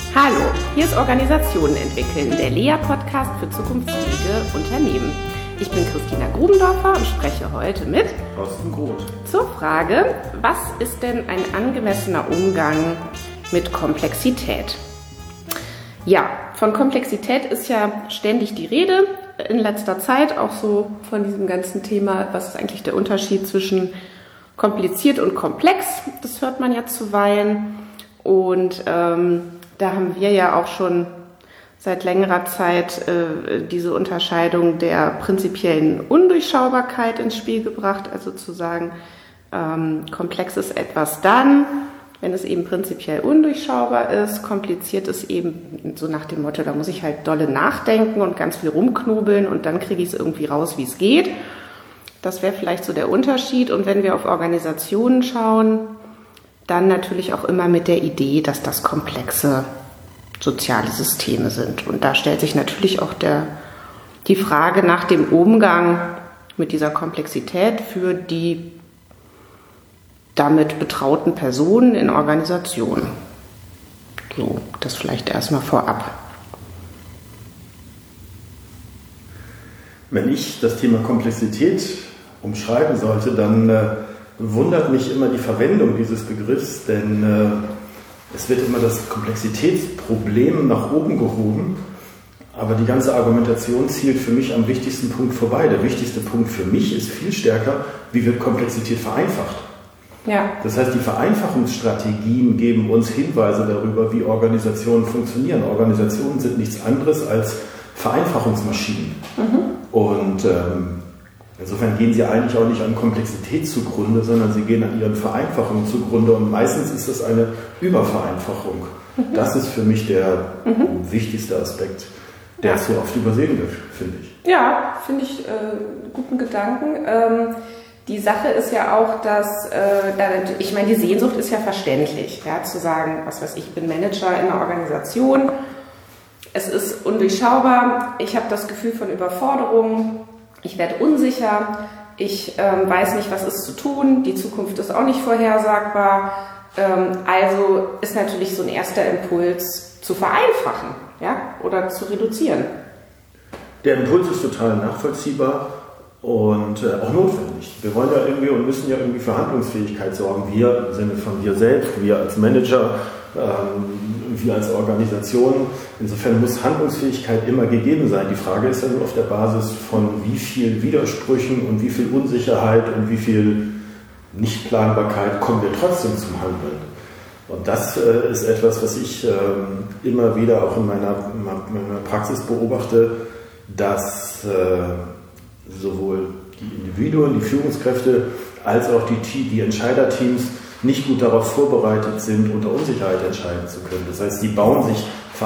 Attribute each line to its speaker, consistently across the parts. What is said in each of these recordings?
Speaker 1: Hallo, hier ist Organisationen entwickeln, der Lea-Podcast für zukunftsfähige Unternehmen. Ich bin Christina Grubendorfer und spreche heute mit
Speaker 2: Thorsten Groth
Speaker 1: zur Frage, was ist denn ein angemessener Umgang mit Komplexität? Ja, von Komplexität ist ja ständig die Rede, in letzter Zeit auch so von diesem ganzen Thema, was ist eigentlich der Unterschied zwischen kompliziert und komplex, das hört man ja zuweilen und da haben wir ja auch schon seit längerer Zeit diese Unterscheidung der prinzipiellen Undurchschaubarkeit ins Spiel gebracht, also zu sagen, komplex ist etwas dann, wenn es eben prinzipiell undurchschaubar ist, kompliziert ist eben so nach dem Motto, da muss ich halt dolle nachdenken und ganz viel rumknobeln und dann kriege ich es irgendwie raus, wie es geht. Das wäre vielleicht so der Unterschied. Und wenn wir auf Organisationen schauen, dann natürlich auch immer mit der Idee, dass das komplexe soziale Systeme sind. Und da stellt sich natürlich auch die Frage nach dem Umgang mit dieser Komplexität für die damit betrauten Personen in Organisationen. So, das vielleicht erstmal vorab.
Speaker 2: Wenn ich das Thema Komplexität umschreiben sollte, dann wundert mich immer die Verwendung dieses Begriffs, denn es wird immer das Komplexitätsproblem nach oben gehoben, aber die ganze Argumentation zielt für mich am wichtigsten Punkt vorbei. Der wichtigste Punkt für mich ist viel stärker, wie wird Komplexität vereinfacht.
Speaker 1: Ja.
Speaker 2: Das heißt, die Vereinfachungsstrategien geben uns Hinweise darüber, wie Organisationen funktionieren. Organisationen sind nichts anderes als Vereinfachungsmaschinen. Und insofern gehen sie eigentlich auch nicht an Komplexität zugrunde, sondern sie gehen an ihren Vereinfachungen zugrunde. Und meistens ist das eine Übervereinfachung. Das ist für mich der wichtigste Aspekt, der zu oft übersehen wird, finde ich.
Speaker 1: Ja, finde ich guten Gedanken. Die Sache ist ja auch, dass, ich meine, die Sehnsucht ist ja verständlich, ja, zu sagen, was weiß ich, bin Manager in einer Organisation, es ist undurchschaubar, ich habe das Gefühl von Überforderung, ich werde unsicher, ich weiß nicht, was ist zu tun, die Zukunft ist auch nicht vorhersagbar, also ist natürlich so ein erster Impuls zu vereinfachen, ja, oder zu reduzieren.
Speaker 2: Der Impuls ist total nachvollziehbar. Und auch notwendig. Wir wollen ja irgendwie und müssen ja irgendwie für Handlungsfähigkeit sorgen. Wir im Sinne von wir selbst, wir als Manager, wir als Organisation. Insofern muss Handlungsfähigkeit immer gegeben sein. Die Frage ist ja nur auf der Basis von wie viel Widersprüchen und wie viel Unsicherheit und wie viel Nichtplanbarkeit kommen wir trotzdem zum Handeln. Und das ist etwas, was ich immer wieder auch in meiner Praxis beobachte, dass sowohl die Individuen, die Führungskräfte, als auch die Entscheiderteams nicht gut darauf vorbereitet sind, unter Unsicherheit entscheiden zu können. Das heißt, sie bauen sich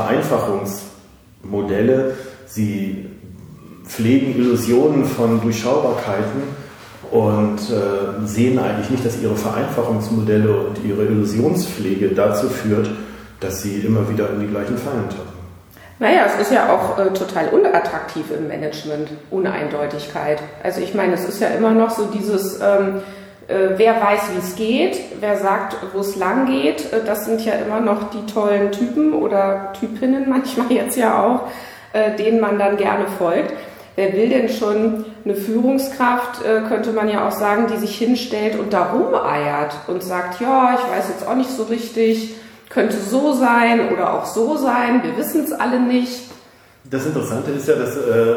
Speaker 2: Vereinfachungsmodelle, sie pflegen Illusionen von Durchschaubarkeiten und sehen eigentlich nicht, dass ihre Vereinfachungsmodelle und ihre Illusionspflege dazu führt, dass sie immer wieder in die gleichen Fallen tappen.
Speaker 1: Naja, es ist ja auch total unattraktiv im Management, Uneindeutigkeit. Also ich meine, es ist ja immer noch so dieses, wer weiß, wie es geht, wer sagt, wo es lang geht, das sind ja immer noch die tollen Typen oder Typinnen manchmal jetzt ja auch, denen man dann gerne folgt. Wer will denn schon eine Führungskraft, könnte man ja auch sagen, die sich hinstellt und da rumeiert und sagt, ja, ich weiß jetzt auch nicht so richtig, könnte so sein oder auch so sein, wir wissen es alle nicht.
Speaker 2: Das Interessante ist ja,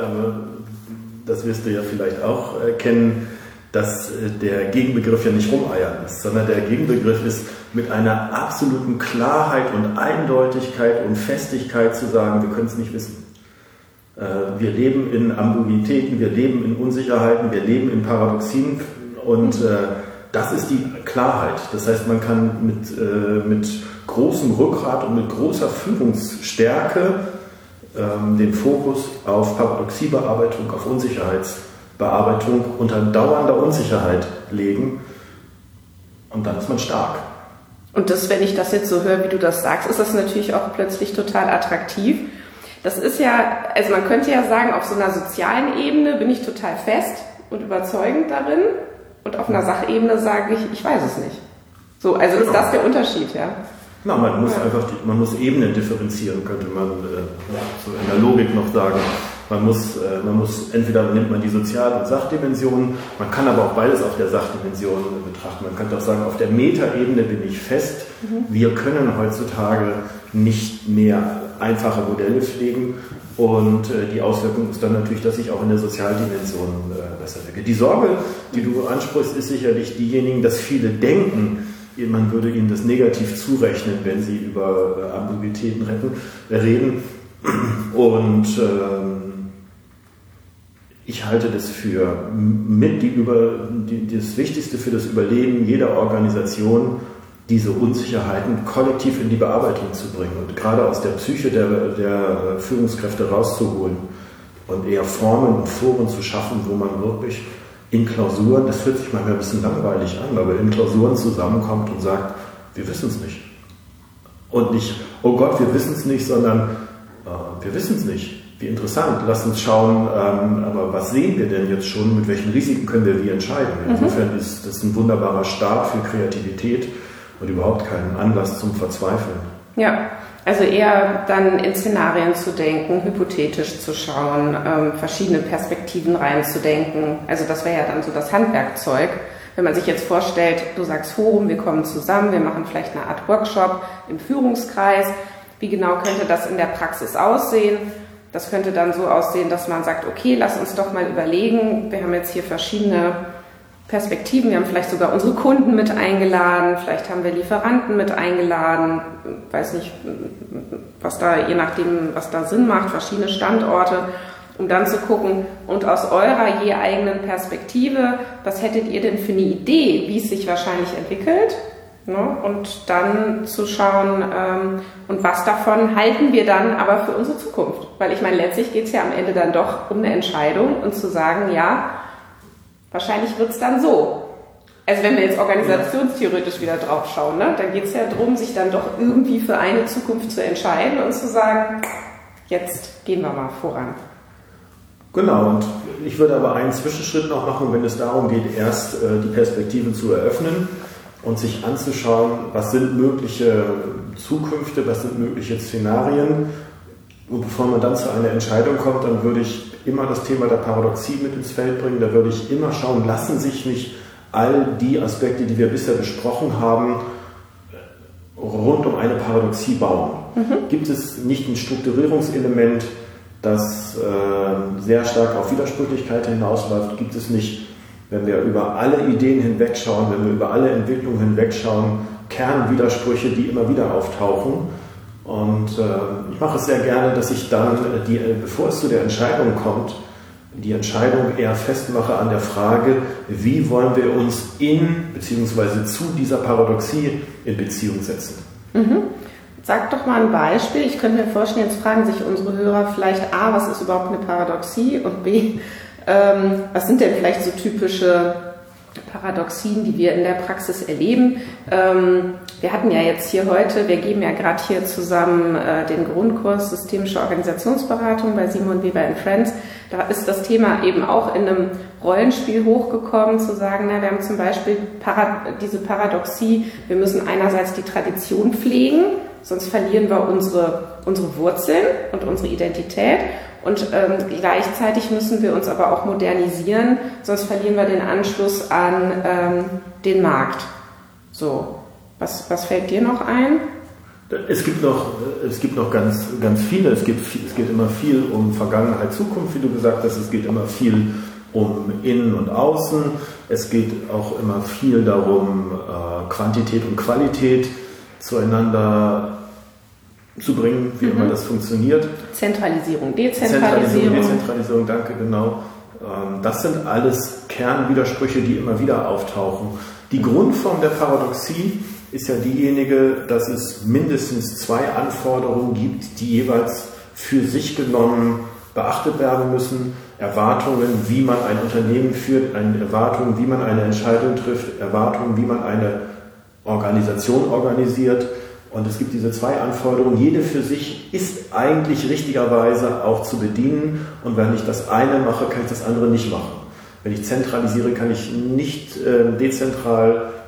Speaker 2: das wirst du ja vielleicht auch kennen, dass der Gegenbegriff ja nicht rumeiern ist, sondern der Gegenbegriff ist mit einer absoluten Klarheit und Eindeutigkeit und Festigkeit zu sagen, wir können es nicht wissen. Wir leben in Ambiguitäten, wir leben in Unsicherheiten, wir leben in Paradoxien und das ist die Klarheit. Das heißt, man kann mit großem Rückgrat und mit großer Führungsstärke den Fokus auf Paradoxiebearbeitung, auf Unsicherheitsbearbeitung unter dauernder Unsicherheit legen und dann ist man stark.
Speaker 1: Und das, wenn ich das jetzt so höre, wie du das sagst, ist das natürlich auch plötzlich total attraktiv. Das ist ja, also man könnte ja sagen, auf so einer sozialen Ebene bin ich total fest und überzeugend darin und auf einer Sachebene sage ich weiß es nicht. So, also ist das der Unterschied, ja?
Speaker 2: Na, man muss Ebenen differenzieren, könnte man so in der Logik noch sagen. Man muss entweder nimmt man die Sozial- und Sachdimensionen, man kann aber auch beides auf der Sachdimension betrachten. Man könnte auch sagen, auf der Metaebene bin ich fest. Wir können heutzutage nicht mehr einfache Modelle pflegen und die Auswirkung ist dann natürlich, dass ich auch in der Sozialdimension besser wirke. Die Sorge, die du ansprichst, ist sicherlich diejenigen, dass viele denken, man würde ihnen das negativ zurechnen, wenn sie über Ambiguitäten reden. Und ich halte das für das Wichtigste für das Überleben jeder Organisation, diese Unsicherheiten kollektiv in die Bearbeitung zu bringen und gerade aus der Psyche der Führungskräfte rauszuholen und eher Formen und Foren zu schaffen, wo man wirklich in Klausuren, das hört sich manchmal ein bisschen langweilig an, aber in Klausuren zusammenkommt und sagt, wir wissen es nicht. Und nicht, oh Gott, wir wissen es nicht, sondern wir wissen es nicht. Wie interessant, lasst uns schauen, aber was sehen wir denn jetzt schon, mit welchen Risiken können wir wie entscheiden? Insofern ist das ein wunderbarer Start für Kreativität und überhaupt keinen Anlass zum Verzweifeln.
Speaker 1: Ja, also eher dann in Szenarien zu denken, hypothetisch zu schauen, verschiedene Perspektiven reinzudenken. Also das wäre ja dann so das Handwerkzeug. Wenn man sich jetzt vorstellt, du sagst Forum, wir kommen zusammen, wir machen vielleicht eine Art Workshop im Führungskreis. Wie genau könnte das in der Praxis aussehen? Das könnte dann so aussehen, dass man sagt, okay, lass uns doch mal überlegen, wir haben jetzt hier verschiedene Perspektiven, wir haben vielleicht sogar unsere Kunden mit eingeladen, vielleicht haben wir Lieferanten mit eingeladen, weiß nicht, was da, je nachdem, was da Sinn macht, verschiedene Standorte, um dann zu gucken, und aus eurer je eigenen Perspektive, was hättet ihr denn für eine Idee, wie es sich wahrscheinlich entwickelt? Ne? Und dann zu schauen, und was davon halten wir dann aber für unsere Zukunft? Weil ich meine, letztlich geht es ja am Ende dann doch um eine Entscheidung und zu sagen, ja, wahrscheinlich wird es dann so. Also wenn wir jetzt organisationstheoretisch wieder drauf schauen, ne, dann geht es ja darum, sich dann doch irgendwie für eine Zukunft zu entscheiden und zu sagen, jetzt gehen wir mal voran.
Speaker 2: Genau, und ich würde aber einen Zwischenschritt noch machen, wenn es darum geht, erst die Perspektiven zu eröffnen und sich anzuschauen, was sind mögliche Zukünfte, was sind mögliche Szenarien. Und bevor man dann zu einer Entscheidung kommt, dann würde ich immer das Thema der Paradoxie mit ins Feld bringen. Da würde ich immer schauen, lassen sich nicht all die Aspekte, die wir bisher besprochen haben, rund um eine Paradoxie bauen. Gibt es nicht ein Strukturierungselement, das sehr stark auf Widersprüchlichkeit hinausläuft? Gibt es nicht, wenn wir über alle Ideen hinwegschauen, wenn wir über alle Entwicklungen hinwegschauen, Kernwidersprüche, die immer wieder auftauchen? Und ich mache es sehr gerne, dass ich dann, bevor es zu der Entscheidung kommt, die Entscheidung eher festmache an der Frage, wie wollen wir uns bzw. zu dieser Paradoxie in Beziehung setzen.
Speaker 1: Sag doch mal ein Beispiel. Ich könnte mir vorstellen, jetzt fragen sich unsere Hörer vielleicht A, was ist überhaupt eine Paradoxie, und B, was sind denn vielleicht so typische Paradoxien, die wir in der Praxis erleben. Wir hatten ja jetzt hier heute, wir geben ja gerade hier zusammen den Grundkurs Systemische Organisationsberatung bei Simon Weber & Friends. Da ist das Thema eben auch in einem Rollenspiel hochgekommen, zu sagen, wir haben zum Beispiel diese Paradoxie, wir müssen einerseits die Tradition pflegen, sonst verlieren wir unsere Wurzeln und unsere Identität. Und gleichzeitig müssen wir uns aber auch modernisieren, sonst verlieren wir den Anschluss an den Markt. So, was fällt dir noch ein?
Speaker 2: Es gibt noch ganz viele. Es geht immer viel um Vergangenheit, Zukunft, wie du gesagt hast. Es geht immer viel um Innen und Außen. Es geht auch immer viel darum, Quantität und Qualität zueinander zu bringen, wie immer das funktioniert.
Speaker 1: Zentralisierung, Dezentralisierung,
Speaker 2: danke, genau. Das sind alles Kernwidersprüche, die immer wieder auftauchen. Die Grundform der Paradoxie ist ja diejenige, dass es mindestens zwei Anforderungen gibt, die jeweils für sich genommen beachtet werden müssen. Erwartungen, wie man ein Unternehmen führt, Erwartungen, wie man eine Entscheidung trifft, Erwartungen, wie man eine Organisation organisiert. Und es gibt diese zwei Anforderungen. Jede für sich ist eigentlich richtigerweise auch zu bedienen. Und wenn ich das eine mache, kann ich das andere nicht machen. Wenn ich zentralisiere, kann ich nicht dezentral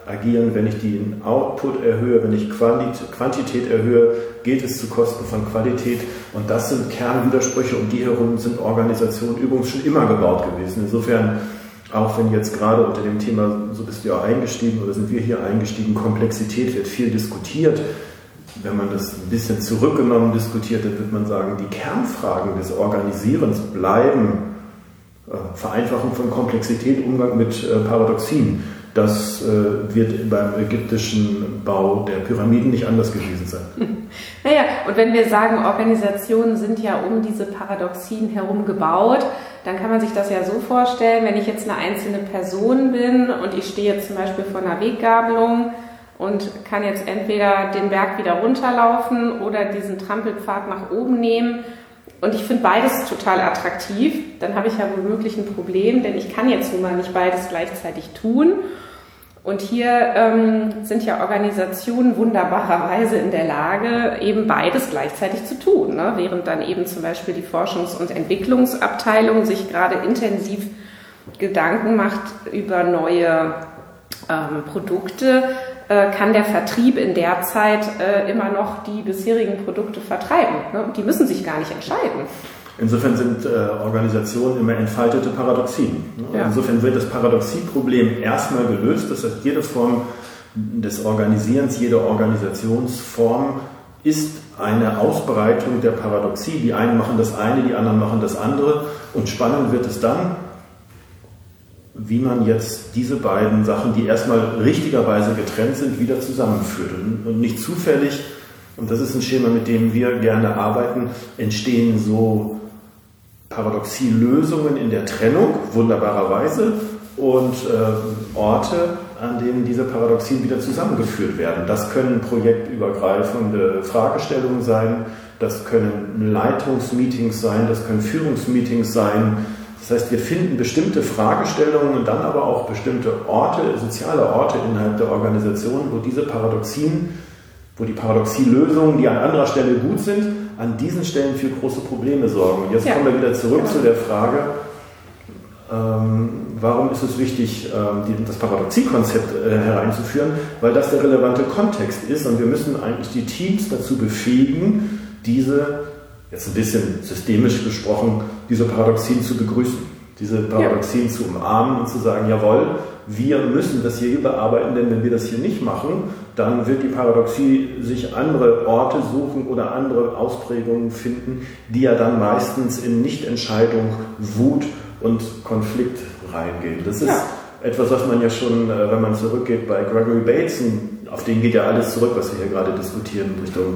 Speaker 2: agieren, wenn ich den Output erhöhe, wenn ich Quantität erhöhe, geht es zu Kosten von Qualität. Und das sind Kernwidersprüche und die herum sind Organisationen übrigens schon immer gebaut gewesen. Insofern, auch wenn jetzt gerade unter dem Thema, so bist du ja eingestiegen oder sind wir hier eingestiegen, Komplexität wird viel diskutiert. Wenn man das ein bisschen zurückgenommen diskutiert, dann wird man sagen, die Kernfragen des Organisierens bleiben Vereinfachung von Komplexität, Umgang mit Paradoxien. Das wird beim ägyptischen Bau der Pyramiden nicht anders gewesen sein.
Speaker 1: Naja, und wenn wir sagen, Organisationen sind ja um diese Paradoxien herum gebaut, dann kann man sich das ja so vorstellen, wenn ich jetzt eine einzelne Person bin und ich stehe jetzt zum Beispiel vor einer Weggabelung und kann jetzt entweder den Berg wieder runterlaufen oder diesen Trampelpfad nach oben nehmen. Und ich finde beides total attraktiv, dann habe ich ja womöglich ein Problem, denn ich kann jetzt nun mal nicht beides gleichzeitig tun. Und hier sind ja Organisationen wunderbarerweise in der Lage, eben beides gleichzeitig zu tun, ne? Während dann eben zum Beispiel die Forschungs- und Entwicklungsabteilung sich gerade intensiv Gedanken macht über neue Produkte, kann der Vertrieb in der Zeit immer noch die bisherigen Produkte vertreiben. Ne? Und die müssen sich gar nicht entscheiden.
Speaker 2: Insofern sind Organisationen immer entfaltete Paradoxien. Ne? Ja. Insofern wird das Paradoxieproblem erstmal gelöst. Das heißt, jede Form des Organisierens, jede Organisationsform ist eine Ausbreitung der Paradoxie. Die einen machen das eine, die anderen machen das andere. Und spannend wird es dann, wie man jetzt diese beiden Sachen, die erstmal richtigerweise getrennt sind, wieder zusammenführt. Und nicht zufällig, und das ist ein Schema, mit dem wir gerne arbeiten, entstehen so Paradoxielösungen in der Trennung, wunderbarerweise, und Orte, an denen diese Paradoxien wieder zusammengeführt werden. Das können projektübergreifende Fragestellungen sein, das können Leitungsmeetings sein, das können Führungsmeetings sein. Das heißt, wir finden bestimmte Fragestellungen und dann aber auch bestimmte Orte, soziale Orte innerhalb der Organisation, wo diese Paradoxien, wo die Paradoxielösungen, die an anderer Stelle gut sind, an diesen Stellen für große Probleme sorgen. Und jetzt kommen wir wieder zurück zu der Frage, warum ist es wichtig, das Paradoxiekonzept hereinzuführen? Weil das der relevante Kontext ist und wir müssen eigentlich die Teams dazu befähigen, diese, jetzt ein bisschen systemisch gesprochen, diese Paradoxien zu begrüßen, diese Paradoxien zu umarmen und zu sagen, jawohl, wir müssen das hier überarbeiten, denn wenn wir das hier nicht machen, dann wird die Paradoxie sich andere Orte suchen oder andere Ausprägungen finden, die ja dann meistens in Nichtentscheidung, Wut und Konflikt reingehen. Das ist etwas, was man ja schon, wenn man zurückgeht, bei Gregory Bateson, auf den geht ja alles zurück, was wir hier gerade diskutieren,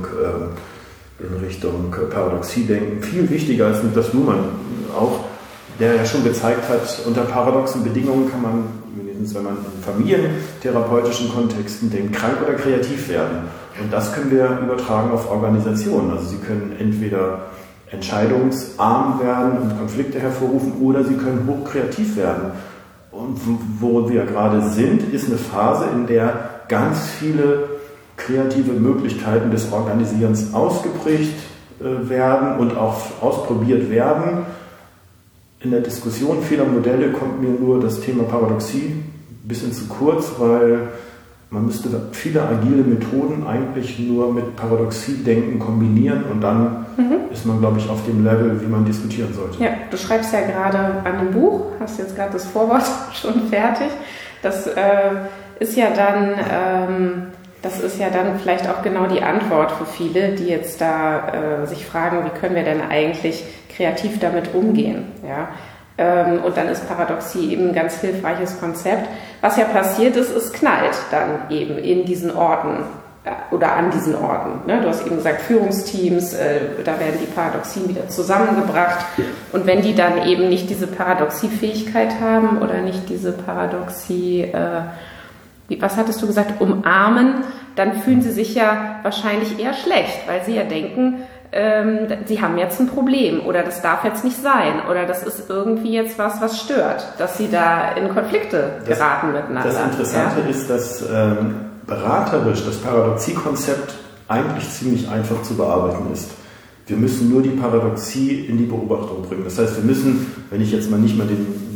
Speaker 2: in Richtung Paradoxie-Denken, viel wichtiger als Niklas Luhmann auch, der ja schon gezeigt hat, unter paradoxen Bedingungen kann man, wenigstens wenn man in familientherapeutischen Kontexten denkt, krank oder kreativ werden. Und das können wir übertragen auf Organisationen. Also sie können entweder entscheidungsarm werden und Konflikte hervorrufen oder sie können hochkreativ werden. Und wo wir gerade sind, ist eine Phase, in der ganz viele kreative Möglichkeiten des Organisierens ausgeprägt werden und auch ausprobiert werden. In der Diskussion vieler Modelle kommt mir nur das Thema Paradoxie ein bisschen zu kurz, weil man müsste viele agile Methoden eigentlich nur mit Paradoxie-Denken kombinieren und dann ist man, glaube ich, auf dem Level, wie man diskutieren sollte.
Speaker 1: Ja, du schreibst ja gerade an einem Buch, hast jetzt gerade das Vorwort schon fertig. Das ist ja dann vielleicht auch genau die Antwort für viele, die jetzt da sich fragen, wie können wir denn eigentlich kreativ damit umgehen. Ja? Und dann ist Paradoxie eben ein ganz hilfreiches Konzept. Was ja passiert ist, es knallt dann eben in diesen Orten oder an diesen Orten. Ne? Du hast eben gesagt, Führungsteams, da werden die Paradoxien wieder zusammengebracht. Und wenn die dann eben nicht diese Paradoxiefähigkeit haben oder nicht diese Paradoxie, was hattest du gesagt, umarmen, dann fühlen sie sich ja wahrscheinlich eher schlecht, weil sie ja denken, sie haben jetzt ein Problem oder das darf jetzt nicht sein oder das ist irgendwie jetzt was stört, dass sie da in Konflikte geraten miteinander.
Speaker 2: Das Interessante ist, dass beraterisch das Paradoxiekonzept eigentlich ziemlich einfach zu bearbeiten ist. Wir müssen nur die Paradoxie in die Beobachtung bringen. Das heißt, wir müssen, wenn ich jetzt mal nicht mal den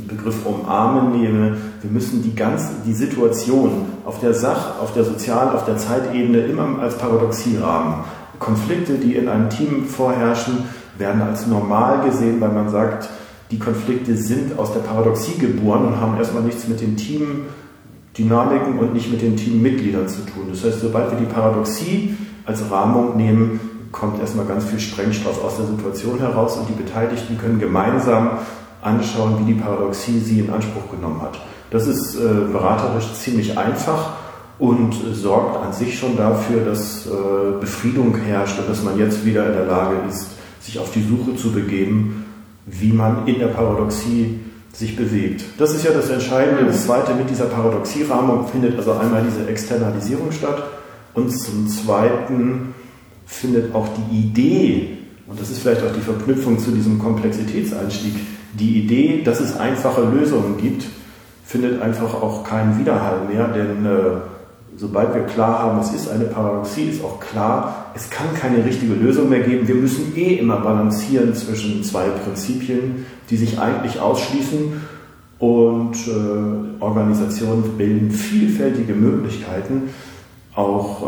Speaker 2: den Begriff umarmen nehme, wir müssen die Situation auf der auf der Sozial-, auf der Zeitebene immer als Paradoxie rahmen. Konflikte, die in einem Team vorherrschen, werden als normal gesehen, weil man sagt, die Konflikte sind aus der Paradoxie geboren und haben erstmal nichts mit den Teamdynamiken und nicht mit den Teammitgliedern zu tun. Das heißt, sobald wir die Paradoxie als Rahmung nehmen, kommt erstmal ganz viel Sprengstoff aus der Situation heraus und die Beteiligten können gemeinsam anschauen, wie die Paradoxie sie in Anspruch genommen hat. Das ist beraterisch ziemlich einfach und sorgt an sich schon dafür, dass Befriedung herrscht und dass man jetzt wieder in der Lage ist, sich auf die Suche zu begeben, wie man in der Paradoxie sich bewegt. Das ist ja das Entscheidende. Das Zweite, mit dieser Paradoxierahmung findet also einmal diese Externalisierung statt und zum Zweiten findet auch die Idee, und das ist vielleicht auch die Verknüpfung zu diesem Komplexitätseinstieg, die Idee, dass es einfache Lösungen gibt, findet einfach auch keinen Widerhall mehr, denn sobald wir klar haben, es ist eine Paradoxie, ist auch klar, es kann keine richtige Lösung mehr geben. Wir müssen immer balancieren zwischen zwei Prinzipien, die sich eigentlich ausschließen und Organisationen bilden vielfältige Möglichkeiten, auch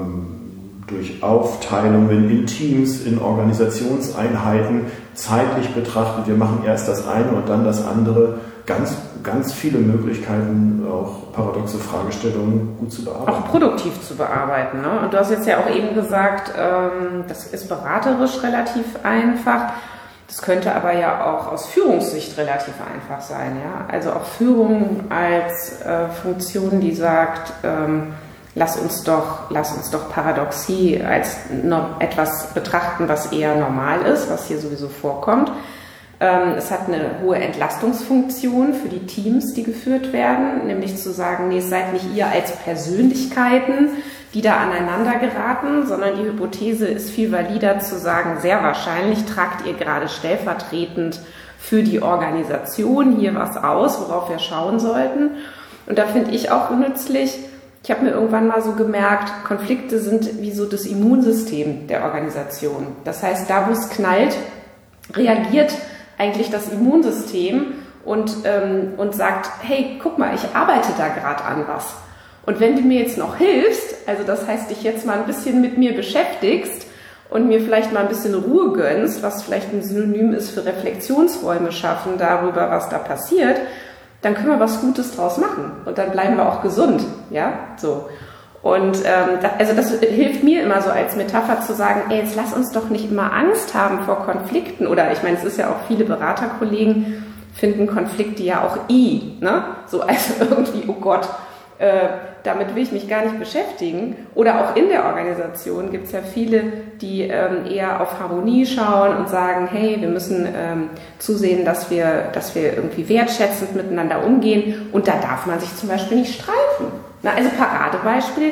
Speaker 2: durch Aufteilungen in Teams, in Organisationseinheiten, zeitlich betrachtet, wir machen erst das eine und dann das andere, ganz viele Möglichkeiten, auch paradoxe Fragestellungen gut zu bearbeiten.
Speaker 1: Auch produktiv zu bearbeiten. Ne? Und du hast jetzt ja auch eben gesagt, das ist beraterisch relativ einfach. Das könnte aber ja auch aus Führungssicht relativ einfach sein. Ja? Also auch Führung als Funktion, die sagt, lass uns doch Paradoxie als etwas betrachten, was eher normal ist, was hier sowieso vorkommt. Es hat eine hohe Entlastungsfunktion für die Teams, die geführt werden, nämlich zu sagen, nee, es seid nicht ihr als Persönlichkeiten, die da aneinander geraten, sondern die Hypothese ist viel valider zu sagen, sehr wahrscheinlich tragt ihr gerade stellvertretend für die Organisation hier was aus, worauf wir schauen sollten. Und da finde ich auch nützlich, ich habe mir irgendwann mal so gemerkt, Konflikte sind wie so das Immunsystem der Organisation. Das heißt, da wo es knallt, reagiert eigentlich das Immunsystem und sagt, hey, guck mal, ich arbeite da gerade an was. Und wenn du mir jetzt noch hilfst, also das heißt, dich jetzt mal ein bisschen mit mir beschäftigst und mir vielleicht mal ein bisschen Ruhe gönnst, was vielleicht ein Synonym ist für Reflexionsräume schaffen darüber, was da passiert, dann können wir was Gutes draus machen und dann bleiben wir auch gesund, ja, so. Und das hilft mir immer so als Metapher zu sagen, ey, jetzt lass uns doch nicht immer Angst haben vor Konflikten. Oder ich meine, es ist ja auch, viele Beraterkollegen finden Konflikte ja auch ne? So, also irgendwie, oh Gott, damit will ich mich gar nicht beschäftigen. Oder auch in der Organisation gibt es ja viele, die eher auf Harmonie schauen und sagen, hey, wir müssen zusehen, dass wir irgendwie wertschätzend miteinander umgehen. Und da darf man sich zum Beispiel nicht streiten. Na, also Paradebeispiel,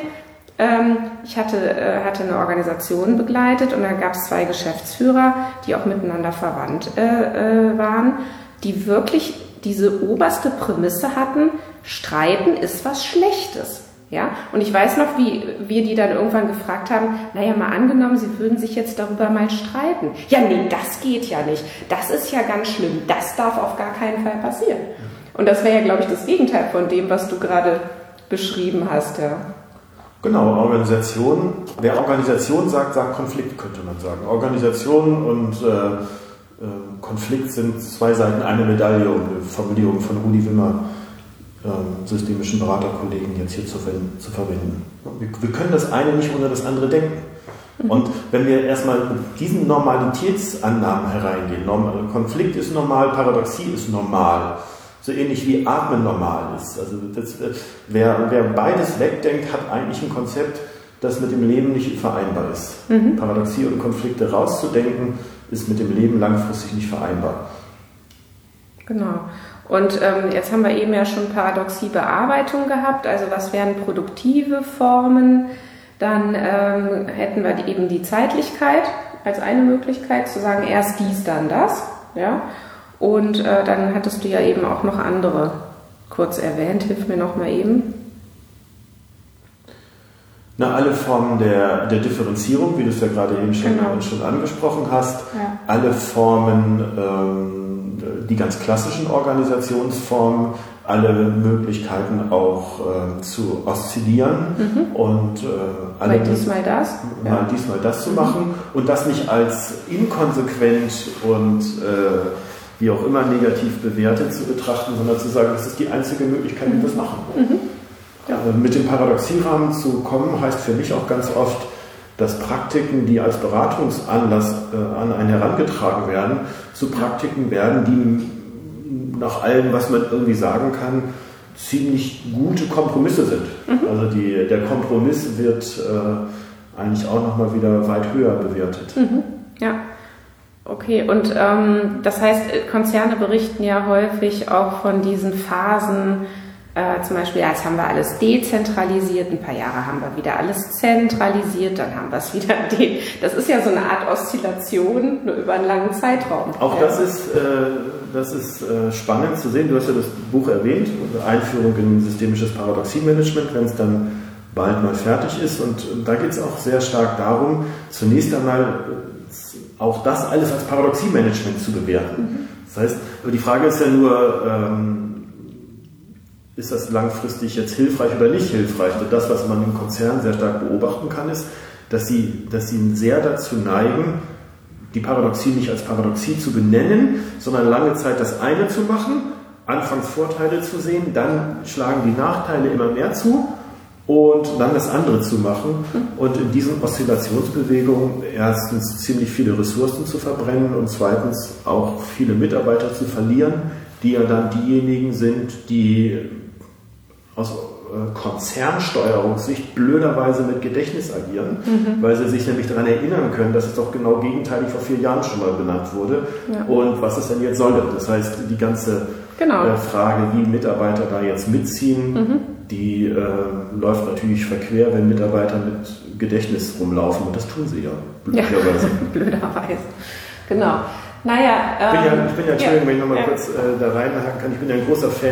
Speaker 1: ich hatte eine Organisation begleitet und da gab es 2 Geschäftsführer, die auch miteinander verwandt waren, die wirklich diese oberste Prämisse hatten, Streiten ist was Schlechtes. Ja? Und ich weiß noch, wie wir die dann irgendwann gefragt haben, naja, mal angenommen, sie würden sich jetzt darüber mal streiten. Ja, nee, das geht ja nicht. Das ist ja ganz schlimm. Das darf auf gar keinen Fall passieren. Und das wäre ja, glaube ich, das Gegenteil von dem, was du gerade beschrieben hast, ja.
Speaker 2: Genau, Organisation. Wer Organisation sagt Konflikt, könnte man sagen. Organisation und Konflikt sind 2 Seiten einer Medaille, um eine Formulierung von Rudi Wimmer, systemischen Beraterkollegen, jetzt hier zu verwenden. Wir können das eine nicht ohne das andere denken. Und wenn wir erstmal mit diesen Normalitätsannahmen hereingehen, Konflikt ist normal, Paradoxie ist normal, so ähnlich wie Atmen normal ist. Also wer beides wegdenkt, hat eigentlich ein Konzept, das mit dem Leben nicht vereinbar ist. Paradoxie und Konflikte rauszudenken, ist mit dem Leben langfristig nicht vereinbar.
Speaker 1: Genau. Und jetzt haben wir eben ja schon Paradoxie-Bearbeitung gehabt, also was wären produktive Formen? Dann hätten wir eben die Zeitlichkeit als eine Möglichkeit, zu sagen, erst dies, dann das. Ja? Und dann hattest du ja eben auch noch andere kurz erwähnt. Hilf mir noch mal eben.
Speaker 2: Na, alle Formen der Differenzierung, wie du es ja gerade eben schon angesprochen hast. Ja. Alle Formen die ganz klassischen Organisationsformen, alle Möglichkeiten auch zu oszillieren und
Speaker 1: mal dies, mal das.
Speaker 2: Mal dies, mal das zu machen und das nicht als inkonsequent und wie auch immer negativ bewertet zu betrachten, sondern zu sagen, das ist die einzige Möglichkeit, wie wir es machen. Mit dem Paradoxierahmen zu kommen, heißt für mich auch ganz oft, dass Praktiken, die als Beratungsanlass an einen herangetragen werden, zu Praktiken werden, die nach allem, was man irgendwie sagen kann, ziemlich gute Kompromisse sind. Also der Kompromiss wird eigentlich auch nochmal wieder weit höher bewertet.
Speaker 1: Ja, okay. Und das heißt, Konzerne berichten ja häufig auch von diesen Phasen, zum Beispiel, jetzt haben wir alles dezentralisiert, ein paar Jahre haben wir wieder alles zentralisiert, dann haben wir es wieder das ist ja so eine Art Oszillation, nur über einen langen Zeitraum.
Speaker 2: Auch das ist spannend zu sehen. Du hast ja das Buch erwähnt, Einführung in systemisches Paradoxie-Management, wenn es dann bald mal fertig ist. Und da geht es auch sehr stark darum, zunächst einmal auch das alles als Paradoxie-Management zu bewerten. Das heißt, die Frage ist ja nur, ist das langfristig jetzt hilfreich oder nicht hilfreich? Und das, was man im Konzern sehr stark beobachten kann, ist, dass sie sehr dazu neigen, die Paradoxie nicht als Paradoxie zu benennen, sondern lange Zeit das eine zu machen, anfangs Vorteile zu sehen, dann schlagen die Nachteile immer mehr zu und dann das andere zu machen und in diesen Oszillationsbewegungen erstens ziemlich viele Ressourcen zu verbrennen und zweitens auch viele Mitarbeiter zu verlieren, die ja dann diejenigen sind, die aus Konzernsteuerungssicht blöderweise mit Gedächtnis agieren, weil sie sich nämlich daran erinnern können, dass es doch genau gegenteilig vor 4 Jahren schon mal benannt wurde und was es denn jetzt solle. Das heißt, die ganze Frage, wie Mitarbeiter da jetzt mitziehen, die läuft natürlich verquer, wenn Mitarbeiter mit Gedächtnis rumlaufen und das tun sie ja blöderweise.
Speaker 1: Blöderweise, genau. Naja,
Speaker 2: ich bin ja, Entschuldigung, wenn ich nochmal kurz da reinhaken kann, ich bin ja ein großer Fan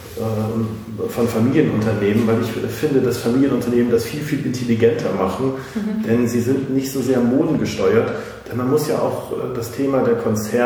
Speaker 2: von Familienunternehmen, weil ich finde, dass Familienunternehmen das viel, viel intelligenter machen, denn sie sind nicht so sehr modengesteuert, denn man muss ja auch das Thema der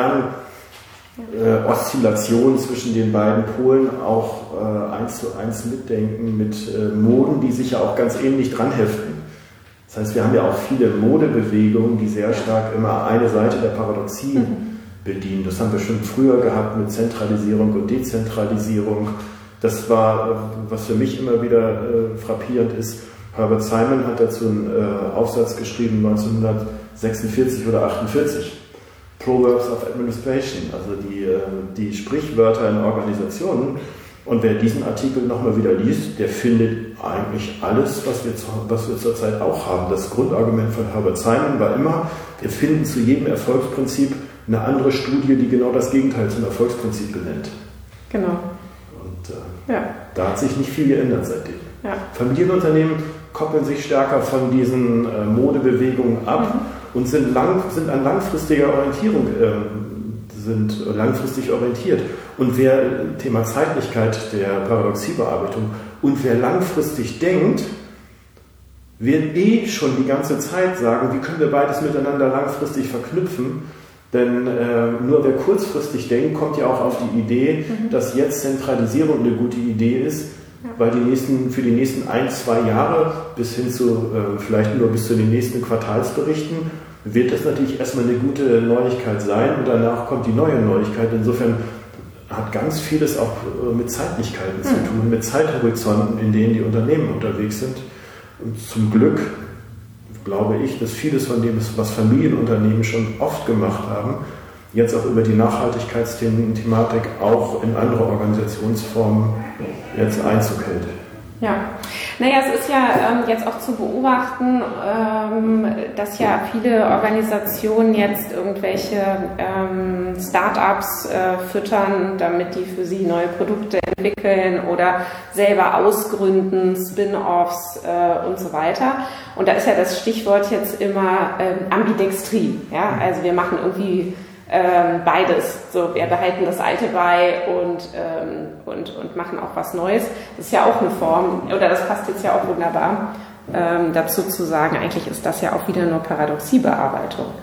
Speaker 2: Konzern-Oszillation zwischen den beiden Polen auch 1:1 mitdenken mit Moden, die sich ja auch ganz ähnlich dran heften. Das heißt, wir haben ja auch viele Modebewegungen, die sehr stark immer eine Seite der Paradoxie bedienen. Das haben wir schon früher gehabt mit Zentralisierung und Dezentralisierung. Das war, was für mich immer wieder frappierend ist. Herbert Simon hat dazu einen Aufsatz geschrieben, 1946 oder 48. Proverbs of Administration, also die Sprichwörter in Organisationen. Und wer diesen Artikel nochmal wieder liest, der findet eigentlich alles, was wir zurzeit auch haben. Das Grundargument von Herbert Simon war immer, wir finden zu jedem Erfolgsprinzip eine andere Studie, die genau das Gegenteil zum Erfolgsprinzip benennt.
Speaker 1: Genau.
Speaker 2: Und da hat sich nicht viel geändert seitdem. Ja. Familienunternehmen koppeln sich stärker von diesen Modebewegungen ab und sind an langfristiger Orientierung langfristig orientiert. Und wer, Thema Zeitlichkeit der Paradoxiebearbeitung, und wer langfristig denkt, wird schon die ganze Zeit sagen, wie können wir beides miteinander langfristig verknüpfen. Denn nur wer kurzfristig denkt, kommt ja auch auf die Idee, dass jetzt Zentralisierung eine gute Idee ist, weil für die nächsten 1-2 Jahre bis hin zu vielleicht nur bis zu den nächsten Quartalsberichten wird das natürlich erstmal eine gute Neuigkeit sein und danach kommt die neue Neuigkeit. Insofern hat ganz vieles auch mit Zeitlichkeiten zu tun, mit Zeithorizonten, in denen die Unternehmen unterwegs sind. Und zum Glück glaube ich, dass vieles von dem, was Familienunternehmen schon oft gemacht haben, jetzt auch über die Nachhaltigkeitsthematik auch in andere Organisationsformen jetzt Einzug hält.
Speaker 1: Ja, naja, es ist ja jetzt auch zu beobachten, dass ja viele Organisationen jetzt irgendwelche Start-ups füttern, damit die für sie neue Produkte entwickeln oder selber ausgründen, Spin-offs und so weiter. Und da ist ja das Stichwort jetzt immer Ambidextrie. Ja? Also wir machen irgendwie beides. So, wir behalten das Alte bei und machen auch was Neues. Das ist ja auch eine Form, oder das passt jetzt ja auch wunderbar dazu zu sagen, eigentlich ist das ja auch wieder nur Paradoxiebearbeitung.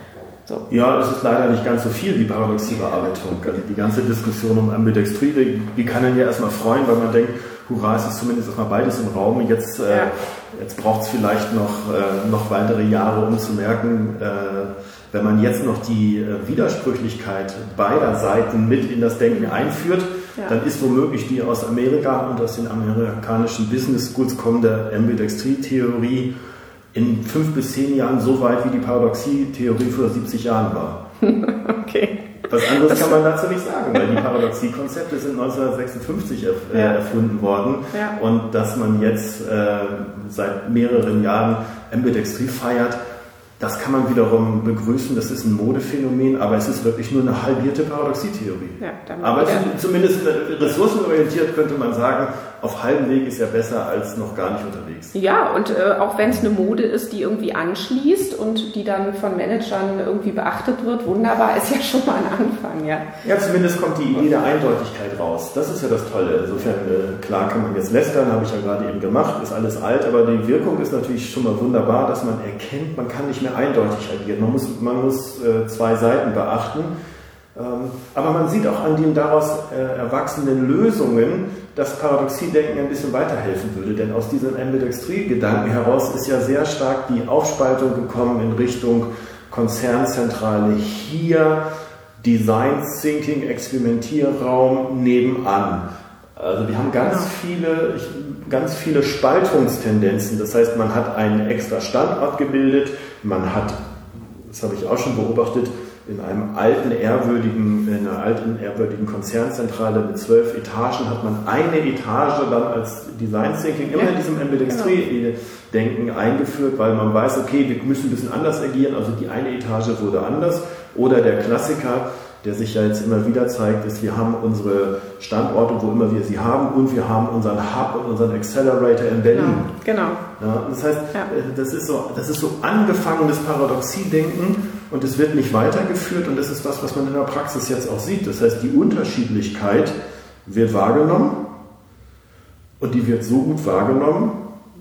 Speaker 1: So.
Speaker 2: Ja, es ist leider nicht ganz so viel wie Paradoxiebearbeitung. Also die ganze Diskussion um Ambidextrie, die kann einen ja erstmal freuen, weil man denkt, hurra, es ist zumindest erstmal beides im Raum. Jetzt braucht es vielleicht noch weitere Jahre, um zu merken, wenn man jetzt noch die Widersprüchlichkeit beider Seiten mit in das Denken einführt, dann ist womöglich die aus Amerika und aus den amerikanischen Business Schools kommende Ambidextrie-Theorie in 5 bis 10 Jahren so weit, wie die Paradoxie-Theorie vor 70 Jahren war.
Speaker 1: Okay.
Speaker 2: Was anderes kann man dazu nicht sagen, weil die Paradoxie-Konzepte sind 1956 erfunden worden und dass man jetzt seit mehreren Jahren Ambidextrie feiert, das kann man wiederum begrüßen, das ist ein Modephänomen, aber es ist wirklich nur eine halbierte Paradoxietheorie. Ja, aber zumindest ressourcenorientiert könnte man sagen, auf halbem Weg ist ja besser als noch gar nicht unterwegs.
Speaker 1: Ja, und auch wenn es eine Mode ist, die irgendwie anschließt und die dann von Managern irgendwie beachtet wird, wunderbar, ist ja schon mal ein Anfang. Ja,
Speaker 2: zumindest kommt die Idee der Eindeutigkeit raus. Das ist ja das Tolle. Insofern, klar kann man jetzt lästern, habe ich ja gerade eben gemacht, ist alles alt, aber die Wirkung ist natürlich schon mal wunderbar, dass man erkennt, man kann nicht mehr eindeutig agieren. Man muss 2 Seiten beachten. Aber man sieht auch an den daraus erwachsenen Lösungen, dass Paradoxiedenken ein bisschen weiterhelfen würde. Denn aus diesem Ambidextrie-Gedanken heraus ist ja sehr stark die Aufspaltung gekommen in Richtung Konzernzentrale hier, Design Thinking, Experimentierraum nebenan. Also wir haben ganz viele Spaltungstendenzen. Das heißt, man hat einen extra Standort gebildet, man hat, das habe ich auch schon beobachtet, in einer alten, ehrwürdigen Konzernzentrale mit 12 Etagen hat man eine Etage dann als Design Thinking immer in diesem Ambidextrie-Denken eingeführt, weil man weiß, okay, wir müssen ein bisschen anders agieren, also die eine Etage wurde anders. Oder der Klassiker, der sich ja jetzt immer wieder zeigt, ist, wir haben unsere Standorte, wo immer wir sie haben, und wir haben unseren Hub und unseren Accelerator in Berlin.
Speaker 1: Genau.
Speaker 2: Ja, das heißt, das ist so angefangenes Paradoxiedenken und es wird nicht weitergeführt und das ist das, was man in der Praxis jetzt auch sieht. Das heißt, die Unterschiedlichkeit wird wahrgenommen und die wird so gut wahrgenommen,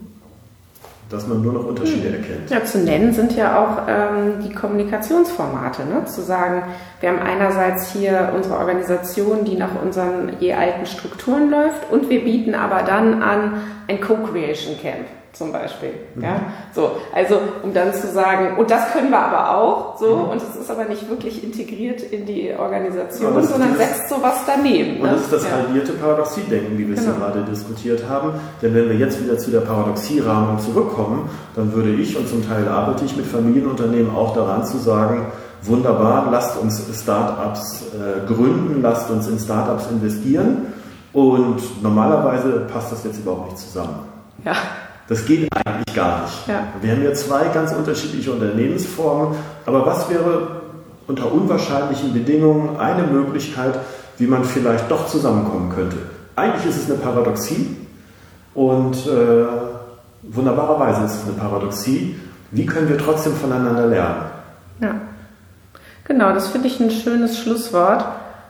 Speaker 2: dass man nur noch Unterschiede erkennt.
Speaker 1: Ja, zu nennen sind ja auch die Kommunikationsformate, ne? Zu sagen, wir haben einerseits hier unsere Organisation, die nach unseren je alten Strukturen läuft, und wir bieten aber dann an ein Co-Creation Camp zum Beispiel. Ja? So, also um dann zu sagen, und das können wir aber auch, so, und es ist aber nicht wirklich integriert in die Organisation, sondern setzt sowas daneben.
Speaker 2: Und das ist das halbierte Paradoxiedenken, wie wir es ja gerade diskutiert haben. Denn wenn wir jetzt wieder zu der Paradoxierahmung zurückkommen, dann würde ich, und zum Teil arbeite ich mit Familienunternehmen auch daran zu sagen, wunderbar, lasst uns Startups gründen, lasst uns in Startups investieren, und normalerweise passt das jetzt überhaupt nicht zusammen.
Speaker 1: Ja.
Speaker 2: Das geht eigentlich gar nicht. Ja. Wir haben ja 2 ganz unterschiedliche Unternehmensformen, aber was wäre unter unwahrscheinlichen Bedingungen eine Möglichkeit, wie man vielleicht doch zusammenkommen könnte? Eigentlich ist es eine Paradoxie und wunderbarerweise ist es eine Paradoxie. Wie können wir trotzdem voneinander lernen?
Speaker 1: Ja, genau, das finde ich ein schönes Schlusswort.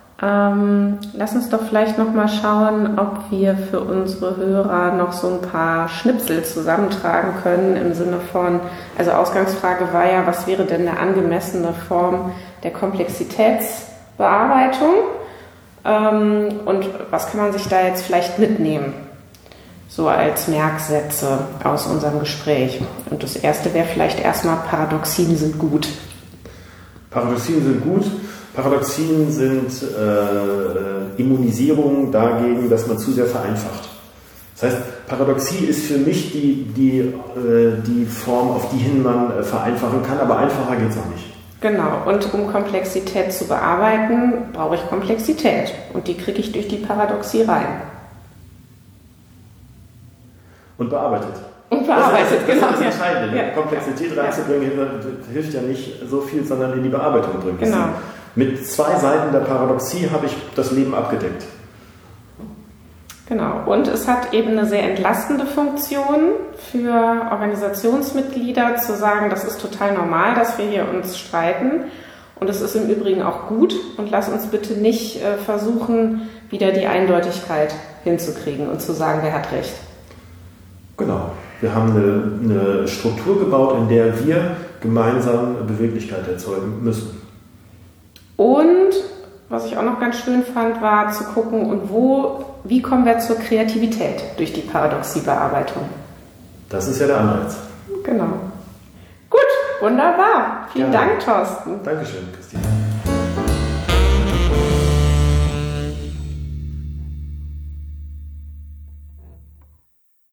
Speaker 1: Lass uns doch vielleicht noch mal schauen, ob wir für unsere Hörer noch so ein paar Schnipsel zusammentragen können im Sinne von, also Ausgangsfrage war ja, was wäre denn eine angemessene Form der Komplexitätsbearbeitung und was kann man sich da jetzt vielleicht mitnehmen, so als Merksätze aus unserem Gespräch. Und das erste wäre vielleicht erstmal, Paradoxien sind gut.
Speaker 2: Paradoxien sind gut. Paradoxien sind Immunisierung dagegen, dass man zu sehr vereinfacht. Das heißt, Paradoxie ist für mich die Form, auf die hin man vereinfachen kann, aber einfacher geht es auch nicht.
Speaker 1: Genau, und um Komplexität zu bearbeiten, brauche ich Komplexität. Und die kriege ich durch die Paradoxie rein.
Speaker 2: Und bearbeitet.
Speaker 1: Und bearbeitet,
Speaker 2: genau. Das ist das Entscheidende. Ja. Komplexität reinzubringen hilft ja nicht so viel, sondern in die Bearbeitung bringen.
Speaker 1: Genau.
Speaker 2: Mit 2 Seiten der Paradoxie habe ich das Leben abgedeckt.
Speaker 1: Genau. Und es hat eben eine sehr entlastende Funktion für Organisationsmitglieder, zu sagen, das ist total normal, dass wir hier uns streiten. Und es ist im Übrigen auch gut. Und lass uns bitte nicht versuchen, wieder die Eindeutigkeit hinzukriegen und zu sagen, wer hat recht.
Speaker 2: Genau. Wir haben eine Struktur gebaut, in der wir gemeinsam Beweglichkeit erzeugen müssen.
Speaker 1: Und was ich auch noch ganz schön fand, war zu gucken, und wie kommen wir zur Kreativität durch die Paradoxiebearbeitung.
Speaker 2: Das ist ja der Anreiz.
Speaker 1: Genau. Gut, wunderbar. Vielen Dank, Thorsten.
Speaker 2: Dankeschön, Christine.